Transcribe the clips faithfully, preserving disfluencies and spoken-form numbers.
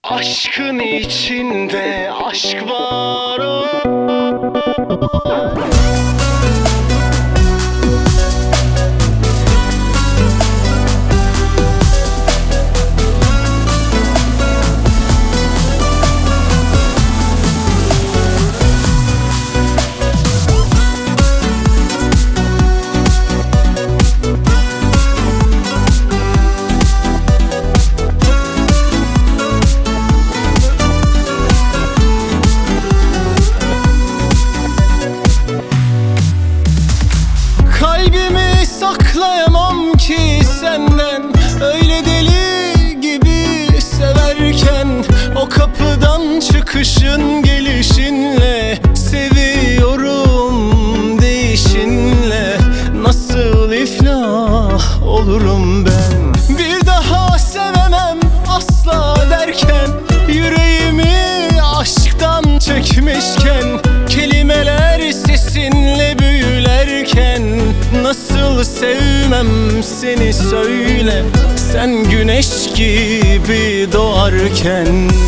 Aşkın içinde aşk var o. Kalbimi saklayamam ki senden, öyle deli gibi severken. O kapıdan çıkışın gelişinle, seviyorum değişinle. Nasıl iflah olurum ben? Bir daha sevemem asla derken, yüreğimi aşktan çekmişken. Kelimeler sesinle büyülerken, nasıl sevmem seni söyle, sen güneş gibi doğarken.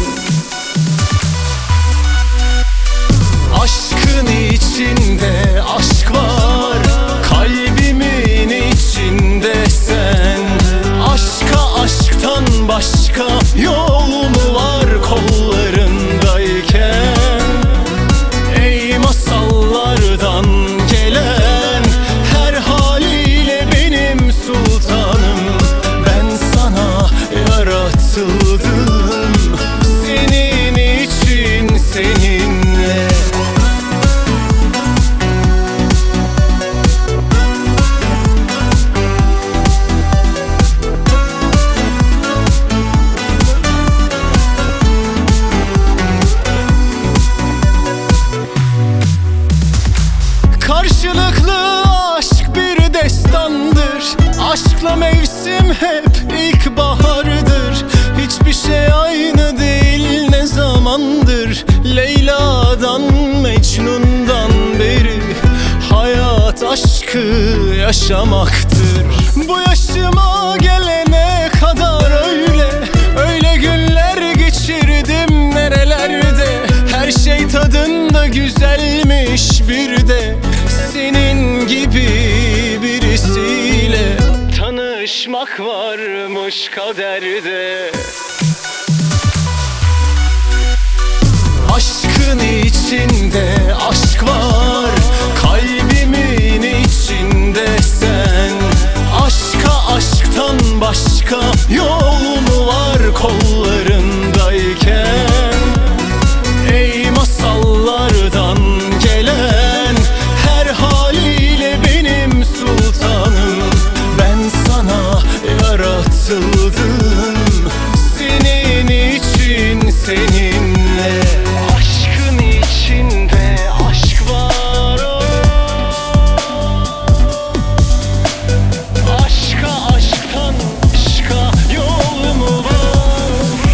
Aşkın içinde aşk var, kalbimin içinde sen. Aşka aşktan başka yol mu var kollarındayken? Ey masallardan gelen, her haliyle benim sultanım. Ben sana yaratıldım, senin için, seninle. Karşılıklı aşk bir destandır, aşkla mevsim hep ilkbahardır. Hiçbir şey aynı değil ne zamandır, Leyla'dan Mecnun'dan beri. Hayat aşkı yaşamaktır. Bu yaşıma gelene kadar öyle öyle günler geçirdim nerelerde. Her şey tadında güzelmiş bir de, senin gibi birisiyle tanışmak varmış kaderde. Aşkın içinde aşk var, kalbimin içinde sen. Aşka aşktan başka yol mu var kollarındayken? Ey masallardan gelen, her haliyle benim sultanım. Ben sana yaratıldım, senin için, seninle. Aşkın içinde aşk var o. Aşka aşktan başka yol mu var?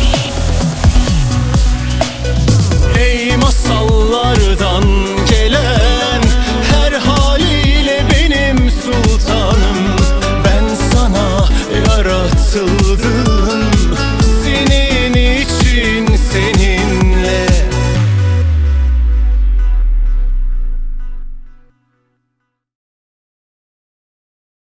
Ey masallardan gelen, her haliyle benim sultanım. Ben sana yaratıldım,